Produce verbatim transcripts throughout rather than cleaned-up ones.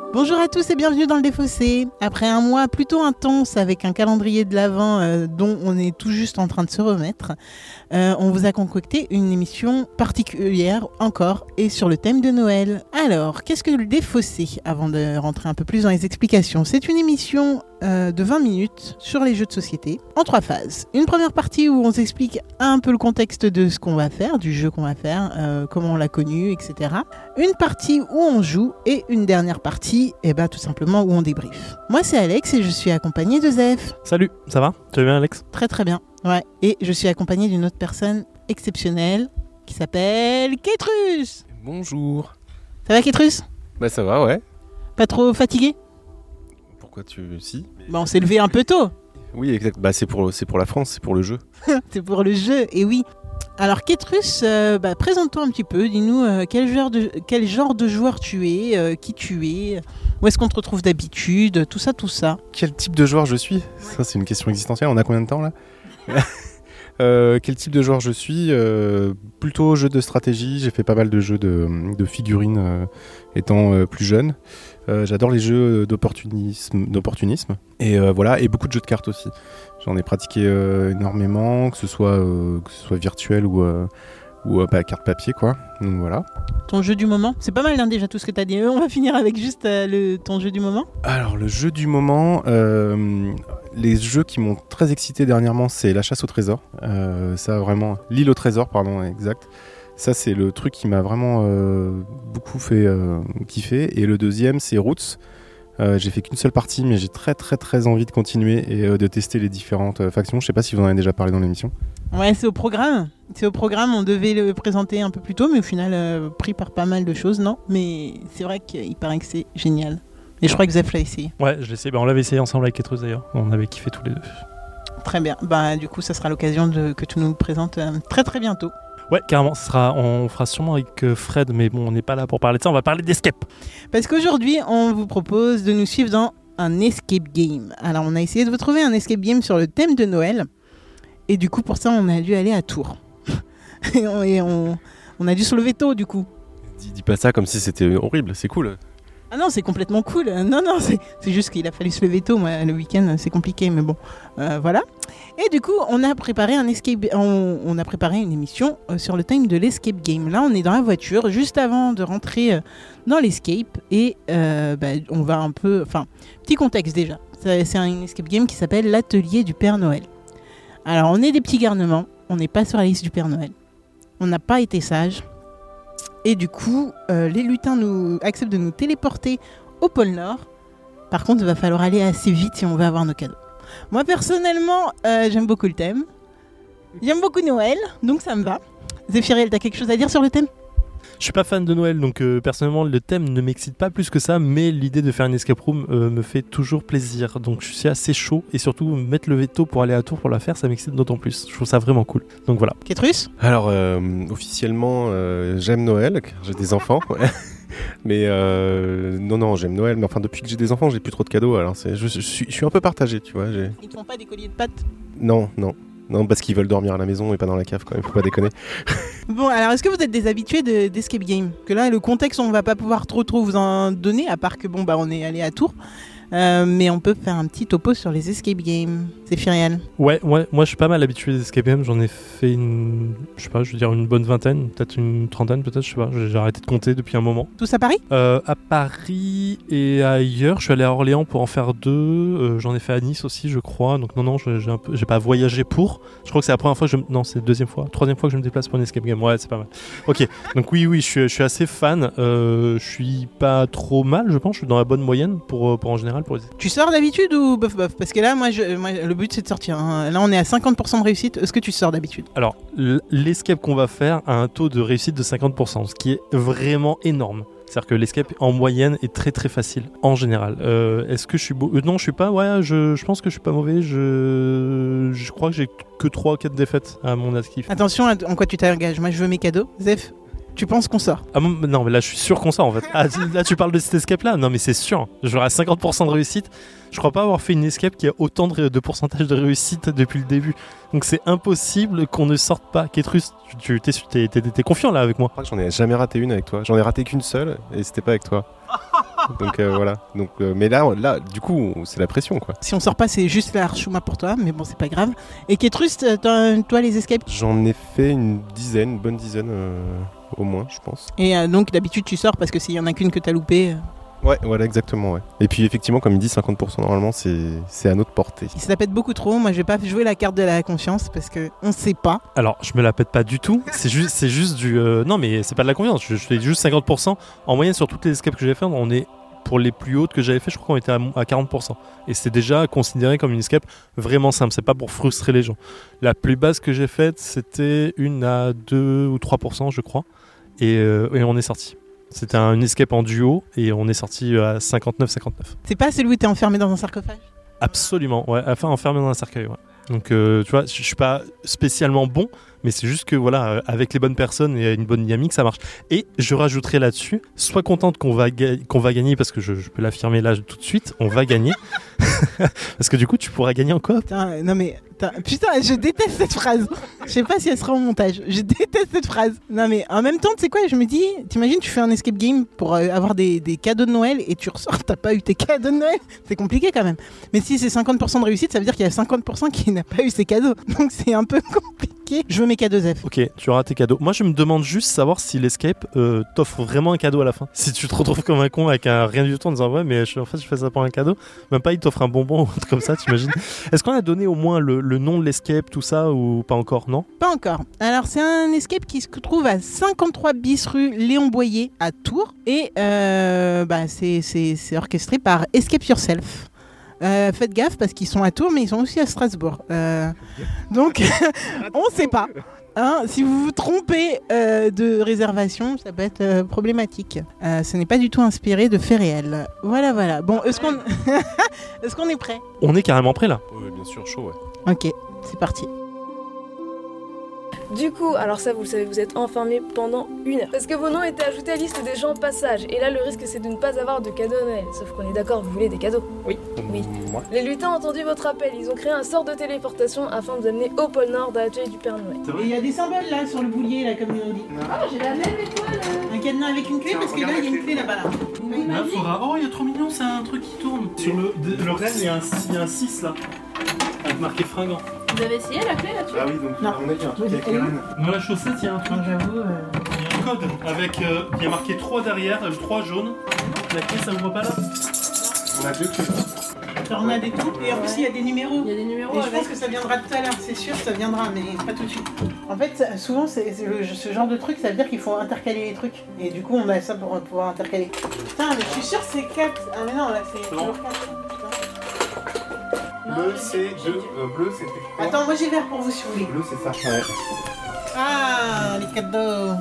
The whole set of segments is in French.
Bonjour à tous et bienvenue dans le Défaussé. Après un mois plutôt intense avec un calendrier de l'Avent euh, dont on est tout juste en train de se remettre, euh, on vous a concocté une émission particulière encore et sur le thème de Noël. Alors, qu'est-ce que le Défaussé? Avant de rentrer un peu plus dans les explications, c'est une émission euh, de vingt minutes sur les jeux de société en trois phases. Une première partie où on s'explique un peu le contexte de ce qu'on va faire, du jeu qu'on va faire, euh, comment on l'a connu, et cetera. Une partie où on joue et une dernière partie et eh ben tout simplement où on débriefe. Moi c'est Alex et je suis accompagné de Zef. Salut, ça va? Tu vas bien Alex? Très très bien, ouais. Et je suis accompagné d'une autre personne exceptionnelle qui s'appelle Kétrus. Bonjour. Ça va Kétrus? Bah ça va, ouais. Pas trop fatigué? Pourquoi tu... Si. Bah on s'est levé un peu tôt. Oui, exact. Bah c'est pour, c'est pour la France, c'est pour le jeu. C'est pour le jeu, et oui. Alors Kétrus, euh, bah, présente-toi un petit peu, dis-nous euh, quel, genre de, quel genre de joueur tu es, euh, qui tu es, où est-ce qu'on te retrouve d'habitude, tout ça, tout ça. Quel type de joueur je suis? Ça c'est une question existentielle, on a combien de temps là? euh, Quel type de joueur je suis? euh, Plutôt jeu de stratégie, j'ai fait pas mal de jeux de, de figurines euh, étant euh, plus jeune. Euh, j'adore les jeux d'opportunisme, d'opportunisme. Et euh, voilà, et beaucoup de jeux de cartes aussi. J'en ai pratiqué euh, énormément, que ce soit, euh, que ce soit virtuel ou, euh, ou euh, bah, carte papier, quoi. Donc voilà. Ton jeu du moment? C'est pas mal hein, déjà tout ce que t'as dit. On va finir avec juste euh, le, ton jeu du moment. Alors, le jeu du moment, euh, les jeux qui m'ont très excité dernièrement, c'est la chasse au trésor. Euh, ça, vraiment, l'île au trésor, pardon, exact. Ça, c'est le truc qui m'a vraiment euh, beaucoup fait euh, kiffer. Et le deuxième, c'est Roots. Euh, j'ai fait qu'une seule partie, mais j'ai très très très envie de continuer et euh, de tester les différentes euh, factions. Je sais pas si vous en avez déjà parlé dans l'émission. Ouais, c'est au programme. C'est au programme, on devait le présenter un peu plus tôt, mais au final, euh, pris par pas mal de choses, non. Mais c'est vrai qu'il paraît que c'est génial. Et je crois que Zef l'a essayé. Ouais, je l'ai essayé. Bah, on l'avait essayé ensemble avec Kétrus d'ailleurs. On avait kiffé tous les deux. Très bien. Bah, du coup, ça sera l'occasion de, que tu nous le présentes euh, très très bientôt. Ouais, carrément, ça sera, on fera sûrement avec euh, Fred, mais bon, on n'est pas là pour parler de ça, on va parler d'escape. Parce qu'aujourd'hui, on vous propose de nous suivre dans un escape game. Alors, on a essayé de vous trouver un escape game sur le thème de Noël. Et du coup, pour ça, on a dû aller à Tours. et on, et on, on a dû se lever tôt, du coup. Dis, dis pas ça comme si c'était horrible, c'est cool. Ah non, c'est complètement cool. Non, non, c'est, c'est juste qu'il a fallu se lever tôt. Moi, le week-end, c'est compliqué, mais bon, euh, voilà. Et du coup, on a préparé un escape, on, on a préparé une émission euh, sur le thème de l'escape game. Là, on est dans la voiture, juste avant de rentrer euh, dans l'escape, et euh, bah, on va un peu, enfin, petit contexte déjà. C'est, c'est un escape game qui s'appelle l'Atelier du Père Noël. Alors, on est des petits garnements, on n'est pas sur la liste du Père Noël. On n'a pas été sages. Et du coup, euh, les lutins nous acceptent de nous téléporter au pôle Nord. Par contre, il va falloir aller assez vite si on veut avoir nos cadeaux. Moi, personnellement, euh, j'aime beaucoup le thème. J'aime beaucoup Noël, donc ça me va. Zéphiriel, t'as quelque chose à dire sur le thème ? Je suis pas fan de Noël, donc euh, personnellement, le thème ne m'excite pas plus que ça, mais l'idée de faire une escape room euh, me fait toujours plaisir. Donc je suis assez chaud, et surtout, mettre le veto pour aller à Tours pour la faire, ça m'excite d'autant plus. Je trouve ça vraiment cool. Donc voilà. Kétrus ? Alors, euh, officiellement, euh, j'aime Noël, car j'ai des enfants. mais euh, non, non, j'aime Noël. Mais enfin, depuis que j'ai des enfants, j'ai plus trop de cadeaux. Alors, c'est, je, je, suis, je suis un peu partagé, tu vois. J'ai... Ils te font pas des colliers de pâtes ? Non, non. Non, parce qu'ils veulent dormir à la maison et pas dans la cave, quand même. Faut pas déconner. Bon, alors, est-ce que vous êtes des habitués de, d'escape game ? Que là, le contexte, on va pas pouvoir trop trop vous en donner, à part que, bon, bah, on est allé à Tours. Euh, mais on peut faire un petit topo sur les escape games. C'est Zéphiriel. Ouais, ouais, moi je suis pas mal habitué des escape games, j'en ai fait une, je sais pas, je veux dire une bonne vingtaine, peut-être une trentaine, peut-être, je sais pas, j'ai arrêté de compter depuis un moment. Tous à Paris ? euh, À Paris et ailleurs, je suis allé à Orléans pour en faire deux, euh, j'en ai fait à Nice aussi, je crois, donc non, non, j'ai, un peu, j'ai pas voyagé pour, je crois que c'est la première fois que je me... non, c'est la deuxième fois, troisième fois que je me déplace pour une escape game, ouais, c'est pas mal. Ok, donc oui, oui, je suis, je suis assez fan, euh, je suis pas trop mal, je pense, je suis dans la bonne moyenne pour, pour en général. Pour les... Tu sors d'habitude ou bof bof ? Parce que là, moi, je, moi, le but c'est de sortir. Hein. Là, on est à cinquante pour cent de réussite. Est-ce que tu sors d'habitude ? Alors, l'escape qu'on va faire a un taux de réussite de cinquante pour cent, ce qui est vraiment énorme. C'est-à-dire que l'escape en moyenne est très très facile en général. Euh, est-ce que je suis beau... euh, Non, je suis pas. Ouais, je, je pense que je suis pas mauvais. Je, je crois que j'ai que trois ou quatre défaites à mon escape. Attention à en quoi tu t'engages. Moi, je veux mes cadeaux. Zef, tu penses qu'on sort ? Ah, non, mais là, je suis sûr qu'on sort en fait. Ah, là, tu parles de cette escape-là ? Non, mais c'est sûr. J'aurai cinquante pour cent de réussite. Je crois pas avoir fait une escape qui a autant de, de pourcentage de réussite depuis le début. Donc c'est impossible qu'on ne sorte pas. Kétrus, tu t'es, t'es, t'es, t'es confiant là avec moi ? Je crois que j'en ai jamais raté une avec toi. J'en ai raté qu'une seule et c'était pas avec toi. Donc euh, voilà. Donc, euh, mais là, là, du coup, c'est la pression, quoi. Si on sort pas, c'est juste la chouma pour toi, mais bon, c'est pas grave. Et Ketrus, toi, toi, les escapes. J'en ai fait une dizaine, une bonne dizaine euh, au moins, je pense. Et euh, donc d'habitude tu sors parce que s'il y en a qu'une que t'as loupé. Euh... Ouais, voilà, exactement, ouais. Et puis effectivement, comme il dit, cinquante pour cent normalement, c'est, c'est à notre portée. Il se la pète beaucoup trop. Moi, je vais pas jouer la carte de la confiance parce que on sait pas. Alors, je me la pète pas du tout. C'est juste, c'est juste du. Euh... Non, mais c'est pas de la confiance. Je, je fais juste cinquante pour cent en moyenne sur toutes les escapes que j'ai fait. On est pour les plus hautes que j'avais fait, je crois qu'on était à, à quarante pour cent. Et c'était déjà considéré comme une escape vraiment simple. C'est pas pour frustrer les gens. La plus basse que j'ai faite, c'était une à deux ou trois pour cent, je crois. Et, euh, et on est sorti. C'était un escape en duo et on est sorti à cinquante-neuf cinquante-neuf. C'est pas celui où t'es enfermé dans un sarcophage ? Absolument, ouais, enfin enfermé dans un cercueil, ouais. Donc euh, tu vois, je suis pas spécialement bon, mais c'est juste que voilà, euh, avec les bonnes personnes et une bonne dynamique, ça marche. Et je rajouterai là-dessus, sois contente qu'on va, ga- qu'on va gagner, parce que je, je peux l'affirmer là tout de suite, on va gagner. Parce que du coup, tu pourras gagner en coop. Putain, non mais, putain, je déteste cette phrase. Je sais pas si elle sera au montage. Je déteste cette phrase. Non mais en même temps, tu sais quoi, je me dis, t'imagines, tu fais un escape game pour euh, avoir des, des cadeaux de Noël et tu ressors, t'as pas eu tes cadeaux de Noël. C'est compliqué quand même. Mais si c'est cinquante pour cent de réussite, ça veut dire qu'il y a cinquante pour cent qui n'a pas eu ses cadeaux. Donc c'est un peu compliqué. Je veux mes cadeaux Zef. Ok, tu auras tes cadeaux. Moi, je me demande juste savoir si l'escape euh, t'offre vraiment un cadeau à la fin. Si tu te retrouves comme un con avec un rien du tout en disant ouais, mais je, en fait, je fais ça pour un cadeau. Même pas, il t'offre un bonbon ou un truc comme ça, t'imagines. Est-ce qu'on a donné au moins le, le nom de l'escape, tout ça, ou pas encore, non ? Pas encore. Alors, c'est un escape qui se trouve à cinquante-trois bis rue Léon Boyer à Tours. Et euh, bah, c'est, c'est, c'est orchestré par Escape Yourself. Euh, faites gaffe parce qu'ils sont à Tours, mais ils sont aussi à Strasbourg. Euh, donc, on ne sait pas. Hein, si vous vous trompez euh, de réservation, ça peut être euh, problématique. Euh, ce n'est pas du tout inspiré de faits réels. Voilà, voilà. Bon, est-ce qu'on, est-ce qu'on est prêt ? On est carrément prêt là. Oui, bien sûr, chaud, ouais. Ok, c'est parti. Du coup, alors ça vous le savez, vous êtes enfermés pendant une heure. Parce que vos noms étaient ajoutés à la liste des gens en passage. Et là, le risque c'est de ne pas avoir de cadeaux à Noël. Sauf qu'on est d'accord, vous voulez des cadeaux. Oui. Oui. Moi. Les lutins ont entendu votre appel. Ils ont créé un sort de téléportation afin de vous amener au pôle Nord dans l'atelier du Père Noël. Et il y a des symboles là sur le boulier, là, comme ils ont dit. Ah, j'ai la même étoile. Un cadenas avec une clé, parce que là, il y a une clé là-bas. Là. Là, faudra... Oh, il y a trop mignon, c'est un truc qui tourne. Sur le, de, le rêve, il y a un, il y a un six là. Avec marqué fringant. Vous avez essayé la clé là-dessus ? Ah oui, donc Non. on a dit un truc Oui, avec oui. les reines. Dans la chaussette, il y a un truc. Non, j'avoue. Euh... Il y a un code avec. Euh, il y a marqué trois derrière, le trois jaune. La clé, ça ouvre pas là ? On a deux clés. Tornade et tout. Et en plus, il y a des numéros. Il y a des numéros Et je avec. pense que ça viendra tout à l'heure, c'est sûr, ça viendra, mais pas tout de suite. En fait, ça- souvent, c'est, c'est le- ce genre de truc, ça veut dire qu'il faut intercaler les trucs. Et du coup, on a ça pour pouvoir intercaler. Putain, mais je suis sûr que c'est quatre. Ah, mais non, là, c'est C'est bon. toujours quatre. Putain. Bleu, c'est deux. Euh, bleu, c'est quoi ? Attends, moi j'ai vert pour vous si vous voulez. Bleu, c'est ça. Ouais. Ah, les cadeaux.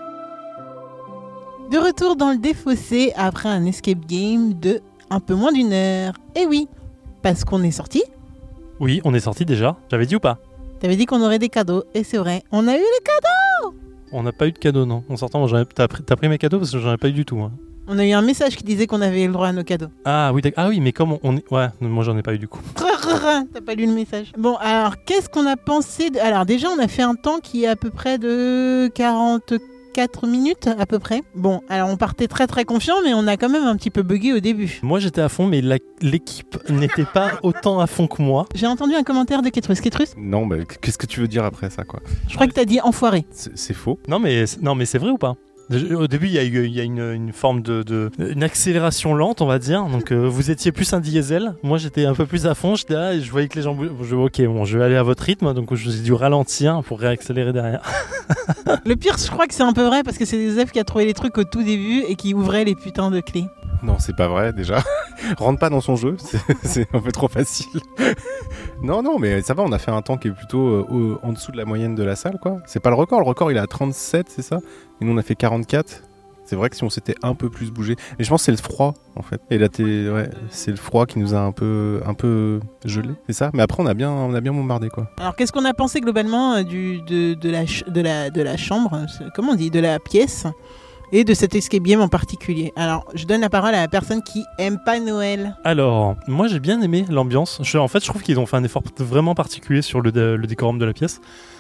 De retour dans le défaussé après un escape game de un peu moins d'une heure. Et oui, parce qu'on est sorti. Oui, on est sorti déjà. J'avais dit ou pas ? T'avais dit qu'on aurait des cadeaux, et c'est vrai, on a eu les cadeaux. On n'a pas eu de cadeau, non. En sortant, j'en ai- t'as, pris, t'as pris mes cadeaux parce que j'en ai pas eu du tout. Hein. On a eu un message qui disait qu'on avait le droit à nos cadeaux. Ah oui, d'accord. Ah oui, mais comme on, on est. Ouais, moi j'en ai pas eu du coup. T'as pas lu le message. Bon, alors, qu'est-ce qu'on a pensé de... Alors, déjà, on a fait un temps qui est à peu près de quarante-quatre minutes, à peu près. Bon, alors, on partait très très confiant, mais on a quand même un petit peu bugué au début. Moi j'étais à fond, mais la- l'équipe n'était pas autant à fond que moi. J'ai entendu un commentaire de Ketrus. Ketrus, Non, mais qu'est-ce que tu veux dire après ça, quoi ? je crois que t'as dit enfoiré. C'est, c'est faux. Non, mais, non, mais c'est vrai ou pas ? Au début, il y a eu il y a une, une forme de, de. Une accélération lente, on va dire. Donc, euh, vous étiez plus un diesel. Moi, j'étais un peu plus à fond. J'étais là et je voyais que les gens. bou- Je, ok, bon, je vais aller à votre rythme. Donc, j'ai dû ralentir pour réaccélérer derrière. Le pire, je crois que c'est un peu vrai, parce que c'est Zef qui a trouvé les trucs au tout début et qui ouvrait les putains de clés. Non, c'est pas vrai, déjà. Rentre pas dans son jeu, c'est, c'est un peu trop facile. non, non, mais ça va, on a fait un temps qui est plutôt euh, au- en dessous de la moyenne de la salle, quoi. C'est pas le record, le record il est à trente-sept, c'est ça ? Et nous on a fait quarante-quatre. C'est vrai que si on s'était un peu plus bougé. Mais je pense que c'est le froid, en fait. Et là, t'es, ouais, c'est le froid qui nous a un peu, un peu gelé, c'est ça ? Mais après, on a bien, on a bien bombardé, quoi. Alors, qu'est-ce qu'on a pensé globalement euh, du, de, de, la, ch- de, la, de la chambre, euh, c'est- comment on dit, de la pièce, et de cet escape game en particulier. Alors, je donne la parole à la personne qui aime pas Noël. Alors, moi j'ai bien aimé l'ambiance. Je- en fait, je trouve qu'ils ont fait un effort vraiment particulier sur le, dé- le décorum de la pièce.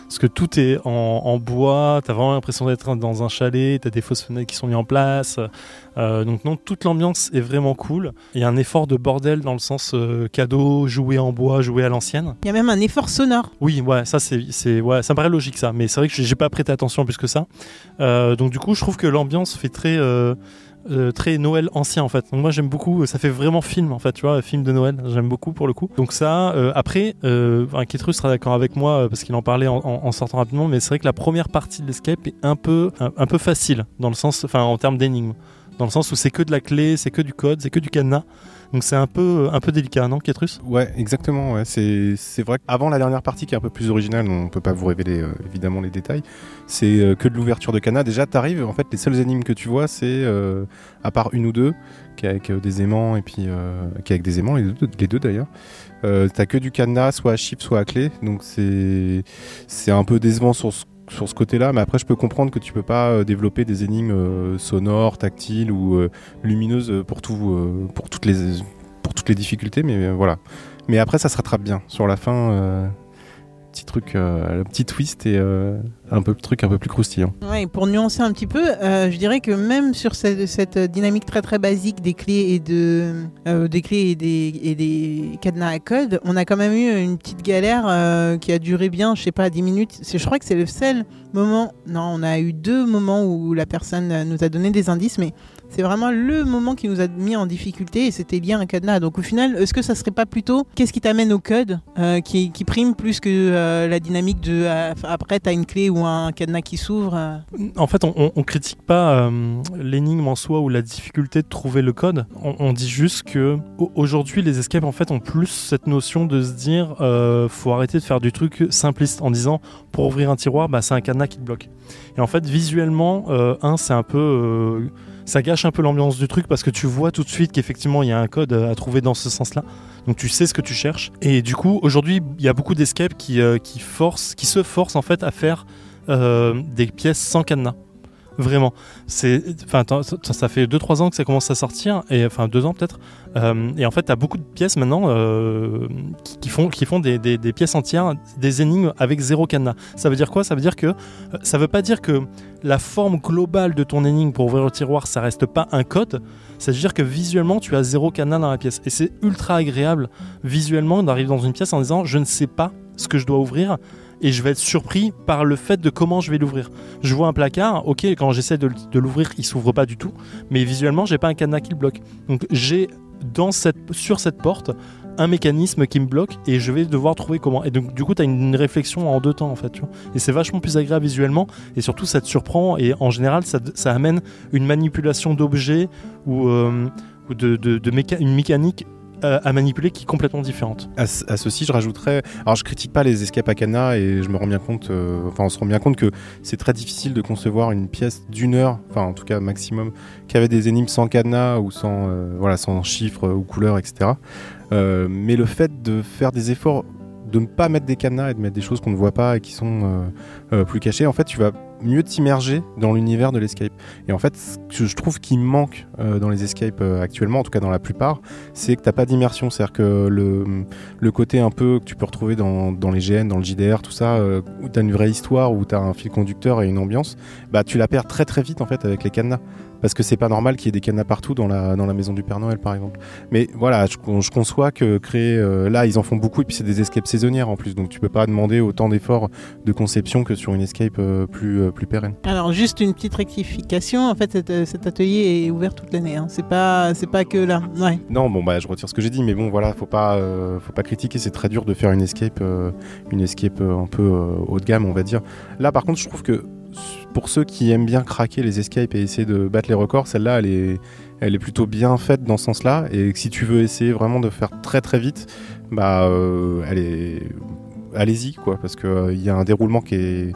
parce que tout est en, en bois, t'as vraiment l'impression d'être dans un chalet, t'as des fausses fenêtres qui sont mises en place, euh, donc non, toute l'ambiance est vraiment cool. Il y a un effort de bordel dans le sens euh, cadeau, jouer en bois, jouer à l'ancienne. Il y a même un effort sonore. Oui, ouais, ça c'est, c'est, ouais, ça me paraît logique ça, mais c'est vrai que j'ai pas prêté attention plus que ça. Euh, donc du coup, je trouve que l'ambiance fait très, euh, euh, très Noël ancien en fait. Donc moi j'aime beaucoup, ça fait vraiment film en fait, tu vois, film de Noël. J'aime beaucoup pour le coup. Donc ça, euh, après, euh, Ketrus sera d'accord avec moi euh, parce qu'il en parlait en, en, en sortant rapidement, mais c'est vrai que la première partie de l'Escape est un peu, un, un peu facile dans le sens, enfin en termes d'énigmes, dans le sens où c'est que de la clé, c'est que du code, c'est que du cadenas. Donc c'est un peu, un peu délicat, non, Ketrus ? Ouais, exactement. Ouais. C'est, c'est vrai qu'avant la dernière partie qui est un peu plus originale, on peut pas vous révéler euh, évidemment les détails, c'est euh, que de l'ouverture de cadenas. Déjà, t'arrives, en fait, les seules énigmes que tu vois, c'est, euh, à part une ou deux, qui est avec euh, des aimants, et puis euh, qui est avec des aimants, les deux, les deux d'ailleurs. Euh, t'as que du cadenas, soit à chiffre, soit à clé. Donc c'est, c'est un peu décevant sur ce sur ce côté-là, mais après je peux comprendre que tu peux pas euh, développer des énigmes euh, sonores, tactiles ou euh, lumineuses pour tout, euh, pour toutes les, pour toutes les difficultés, mais euh, voilà. Mais après ça se rattrape bien sur la fin. Euh, petit truc, euh, le petit twist et euh, un peu truc un peu plus croustillant. Ouais, pour nuancer un petit peu, euh, je dirais que même sur cette, cette dynamique très très basique des clés et de euh, des clés et des, et des cadenas à code, on a quand même eu une petite galère euh, qui a duré bien, je sais pas, dix minutes. C'est, je crois que c'est le seul moment. Non, on a eu deux moments où la personne nous a donné des indices, mais c'est vraiment le moment qui nous a mis en difficulté et c'était lié à un cadenas. Donc au final, est-ce que ça serait pas plutôt qu'est-ce qui t'amène au code euh, qui, qui prime plus que euh, la dynamique de euh, après t'as une clé ou un cadenas qui s'ouvre euh... En fait, on, on, on critique pas euh, l'énigme en soi ou la difficulté de trouver le code. On, on dit juste que aujourd'hui, les escapes en fait ont plus cette notion de se dire euh, faut arrêter de faire du truc simpliste en disant pour ouvrir un tiroir, bah, c'est un cadenas qui te bloque. Et en fait, visuellement, euh, un, c'est un peu euh, ça gâche un peu l'ambiance du truc parce que tu vois tout de suite qu'effectivement il y a un code à trouver dans ce sens-là. Donc tu sais ce que tu cherches. Et du coup, aujourd'hui, il y a beaucoup d'escapes qui, euh, qui, forcent, qui se forcent en fait à faire euh, des pièces sans cadenas. Vraiment. C'est, enfin, ça fait deux trois ans que ça commence à sortir, et enfin deux ans peut-être. Euh, et en fait, tu as beaucoup de pièces maintenant euh, qui, qui font, qui font des, des, des pièces entières, des énigmes avec zéro cadenas. Ça veut dire quoi ? Ça veut dire que ça veut pas dire que la forme globale de ton énigme pour ouvrir le tiroir, ça reste pas un code. Ça veut dire que visuellement, tu as zéro cadenas dans la pièce. Et c'est ultra agréable visuellement d'arriver dans une pièce en disant je ne sais pas ce que je dois ouvrir. Et je vais être surpris par le fait de comment je vais l'ouvrir. Je vois un placard, ok, quand j'essaie de, de l'ouvrir, il s'ouvre pas du tout, mais visuellement, j'ai pas un cadenas qui le bloque. Donc j'ai dans cette, sur cette porte un mécanisme qui me bloque et je vais devoir trouver comment. Et donc du coup, tu as une, une réflexion en deux temps en fait, tu vois. Et c'est vachement plus agréable visuellement et surtout ça te surprend et en général, ça, ça amène une manipulation d'objets ou, euh, ou de, de, de méca- une mécanique à manipuler qui est complètement différente. À, à ceci, je rajouterais, alors je critique pas les escapes à cadenas et je me rends bien compte, euh, enfin on se rend bien compte que c'est très difficile de concevoir une pièce d'une heure, enfin en tout cas maximum, qui avait des énigmes sans cadenas ou sans, euh, voilà, sans chiffres ou couleurs, et cetera. Euh, mais le fait de faire des efforts, de ne pas mettre des cadenas et de mettre des choses qu'on ne voit pas et qui sont euh, euh, plus cachées, en fait tu vas mieux t'immerger dans l'univers de l'escape. Et en fait, ce que je trouve qui manque euh, dans les escapes euh, actuellement, en tout cas dans la plupart, c'est que t'as pas d'immersion. C'est-à-dire que le, le côté un peu que tu peux retrouver dans, dans les G N, dans le J D R, tout ça, euh, où t'as une vraie histoire, où t'as un fil conducteur et une ambiance, bah tu la perds très très vite en fait avec les cadenas. Parce que c'est pas normal qu'il y ait des cadenas partout dans la, dans la maison du Père Noël par exemple. Mais voilà, je, je conçois que créer... Euh, là, ils en font beaucoup et puis c'est des escapes saisonnières en plus. Donc tu peux pas demander autant d'efforts de conception que sur une escape euh, plus, euh, plus pérenne. Alors juste une petite rectification, en fait cet, cet atelier est ouvert toute l'année, hein. c'est, pas, c'est pas que là. Ouais. Non, bon bah je retire ce que j'ai dit, mais bon voilà, faut pas, euh, faut pas critiquer, c'est très dur de faire une escape, euh, une escape euh, un peu euh, haut de gamme on va dire. Là par contre je trouve que pour ceux qui aiment bien craquer les escapes et essayer de battre les records, celle-là elle est, elle est plutôt bien faite dans ce sens-là, et si tu veux essayer vraiment de faire très très vite, bah euh, elle est... allez-y quoi, parce qu'il euh, y a un déroulement qui est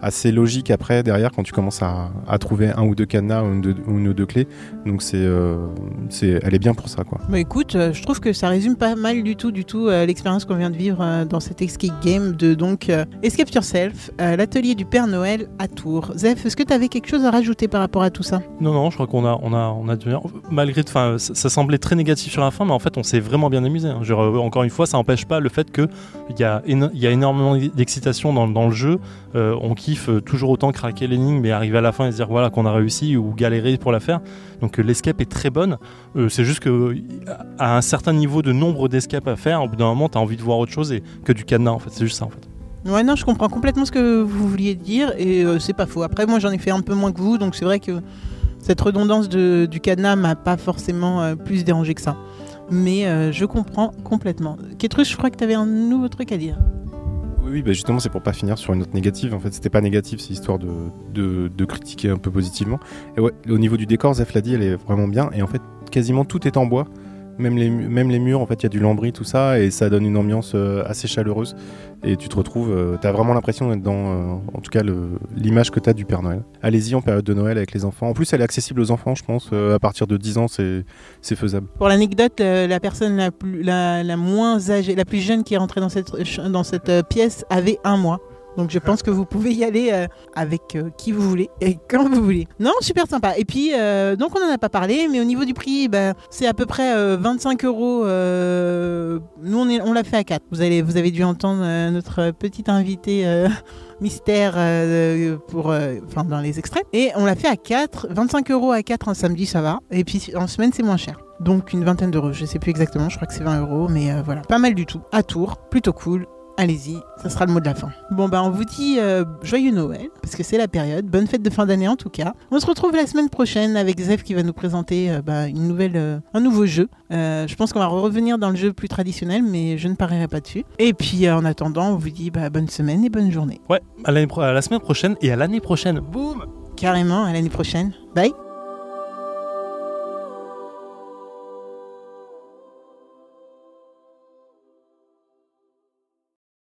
assez logique après derrière quand tu commences à, à trouver un ou deux cadenas ou une, deux, ou une ou deux clés. Donc c'est, euh, c'est, elle est bien pour ça, quoi. Bah écoute, euh, je trouve que ça résume pas mal du tout, du tout euh, l'expérience qu'on vient de vivre euh, dans cet escape game de donc euh, Escape Yourself, euh, l'atelier du Père Noël à Tours. Zef, est-ce que tu avais quelque chose à rajouter par rapport à tout ça ? Non, non, je crois qu'on a, on a, on a dû- malgré, enfin, ça, ça semblait très négatif sur la fin, mais en fait, on s'est vraiment bien amusé. Hein. Genre, euh, encore une fois, ça n'empêche pas le fait que il y a, éno- il y a énormément d'excitation dans, dans le jeu. Euh, on kiffe euh, toujours autant craquer l'énigme, mais arriver à la fin et se dire voilà qu'on a réussi ou galérer pour la faire. Donc, euh, l'escape est très bonne. Euh, c'est juste que à un certain niveau de nombre d'escapes à faire, au bout d'un moment, t'as envie de voir autre chose et que du cadenas. En fait, c'est juste ça. En fait. Ouais, non, je comprends complètement ce que vous vouliez dire et euh, c'est pas faux. Après, moi, j'en ai fait un peu moins que vous, donc c'est vrai que cette redondance de, du cadenas m'a pas forcément euh, plus dérangé que ça. Mais euh, je comprends complètement. Ketrus, je crois que tu avais un nouveau truc à dire. Oui, oui, bah justement, c'est pour pas finir sur une note négative. En fait, c'était pas négatif, c'est histoire de, de, de critiquer un peu positivement. Et ouais, au niveau du décor, Zef l'a dit, elle est vraiment bien. Et en fait, quasiment tout est en bois. Même les, même les murs, en fait, il y a du lambris, tout ça, et ça donne une ambiance euh, assez chaleureuse. Et tu te retrouves, euh, t'as vraiment l'impression d'être dans, euh, en tout cas, le, l'image que t'as du Père Noël. Allez-y en période de Noël avec les enfants. En plus, elle est accessible aux enfants, je pense. Euh, à partir de dix ans, c'est, c'est faisable. Pour l'anecdote, euh, la personne la, plus, la, la moins âgée, la plus jeune qui est rentrée dans cette, dans cette euh, pièce avait un mois. Donc je pense que vous pouvez y aller euh, avec euh, qui vous voulez et quand vous voulez. Non, super sympa. Et puis, euh, donc on n'en a pas parlé, mais au niveau du prix, ben, c'est à peu près euh, vingt-cinq euros. Euh, nous, on, est, on l'a fait à quatre. Vous, allez, vous avez dû entendre euh, notre petit invité euh, mystère euh, pour, euh, enfin, dans les extraits. Et on l'a fait à quatre. vingt-cinq euros à quatre un samedi, ça va. Et puis en semaine, c'est moins cher. Donc une vingtaine d'euros. Je sais plus exactement, je crois que c'est vingt euros, mais euh, voilà. Pas mal du tout. À Tours, plutôt cool. Allez-y, ça sera le mot de la fin. Bon bah on vous dit euh, joyeux Noël, parce que c'est la période. Bonne fête de fin d'année en tout cas. On se retrouve la semaine prochaine avec Zef qui va nous présenter euh, bah, une nouvelle, euh, un nouveau jeu. Euh, je pense qu'on va revenir dans le jeu plus traditionnel, mais je ne parierai pas dessus. Et puis euh, en attendant, on vous dit bah, bonne semaine et bonne journée. Ouais, à, l'année pro- à la semaine prochaine et à l'année prochaine. Boum! Carrément, à l'année prochaine. Bye!